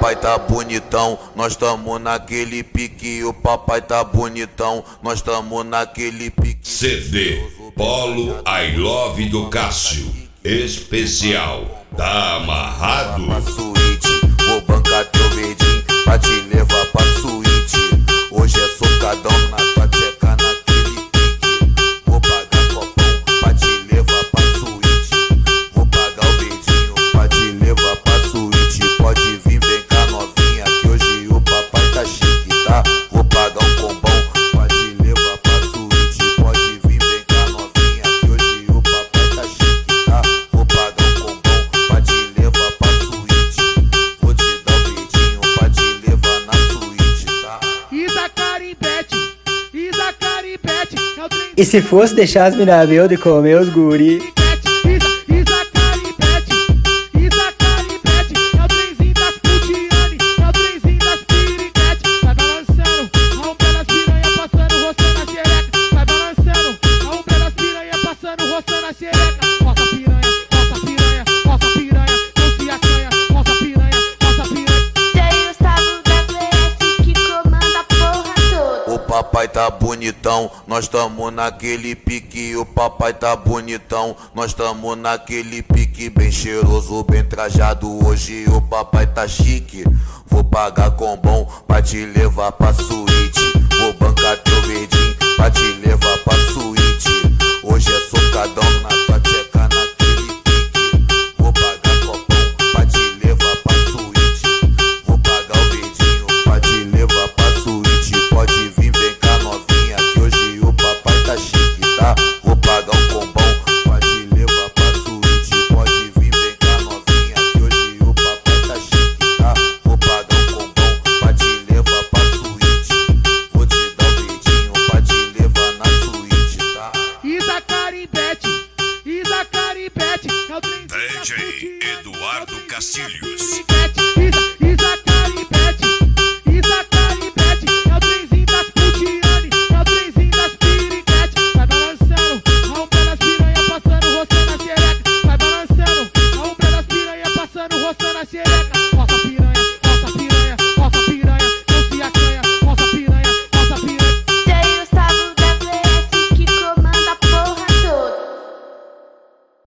papai tá bonitão, nós tamo naquele pique. O papai tá bonitão, nós tamo naquele pique. CD Polo I Love do Cássio, especial, tá amarrado? Pra suíte, vou bancar teu verdinho pra te levar pra suíte. Hoje é socadão na tua tcheca naquele pique. Vou pagar copão pra te levar pra suíte. Vou pagar o verdinho pra te levar pra suíte. Pode vir, vem cá novinha, que hoje o papai tá chique, tá? Vou pagar um combão pra te levar pra suíte. Pode vir, vem cá novinha, que hoje o papai tá chique, tá? Vou pagar um combão pra te levar pra suíte. Vou te dar um verdinho pra te levar na suíte, tá? Isa Carimbete, Isa Carimbete, é o trem. E se fosse deixar as mina meu de comer os guri? Isa Carimbete, Isa Carimbete, é o trenzinho das putiane, é o trenzinho das piriguete. Vai balançando, a ombra das piranha passando, roçando a xereca. Vai balançando, a ombra das piranha passando, roçando a xereca. Roça piranha, roça piranha, roça piranha, não se acanha, roça piranha, roça piranha. Tem o Gustavo da VS que comanda a porra toda. O papai tá bonitão, nós tamo naquele pique. O papai tá bonitão, nós tamo naquele pique. Bem cheiroso, bem trajado, hoje o papai tá chique. Vou pagar combão pra te levar pra suíte. Vou bancar teu verdinho pra te levar pra suíte. Hoje é socadão na tua tcheca naquele pique. Vou pagar copão pra te levar pra suíte. Vou pagar o verdinho pra te levar pra suíte. Pode vir, vem cá novinha, que hoje o papai tá chique, tá? Vou pagar um combão pra te levar pra suíte. Pode vir, vem cá novinha, que hoje o papai tá chique, tá? Vou pagar um combão pra te levar pra suíte. Vou te dar um verdinho pra te levar na suíte, tá? Isa Carimbete, Isa Carimbete, é o trenzinho das DJ putiane, Eduardo é o trenzinho das Castilhos. piriguete.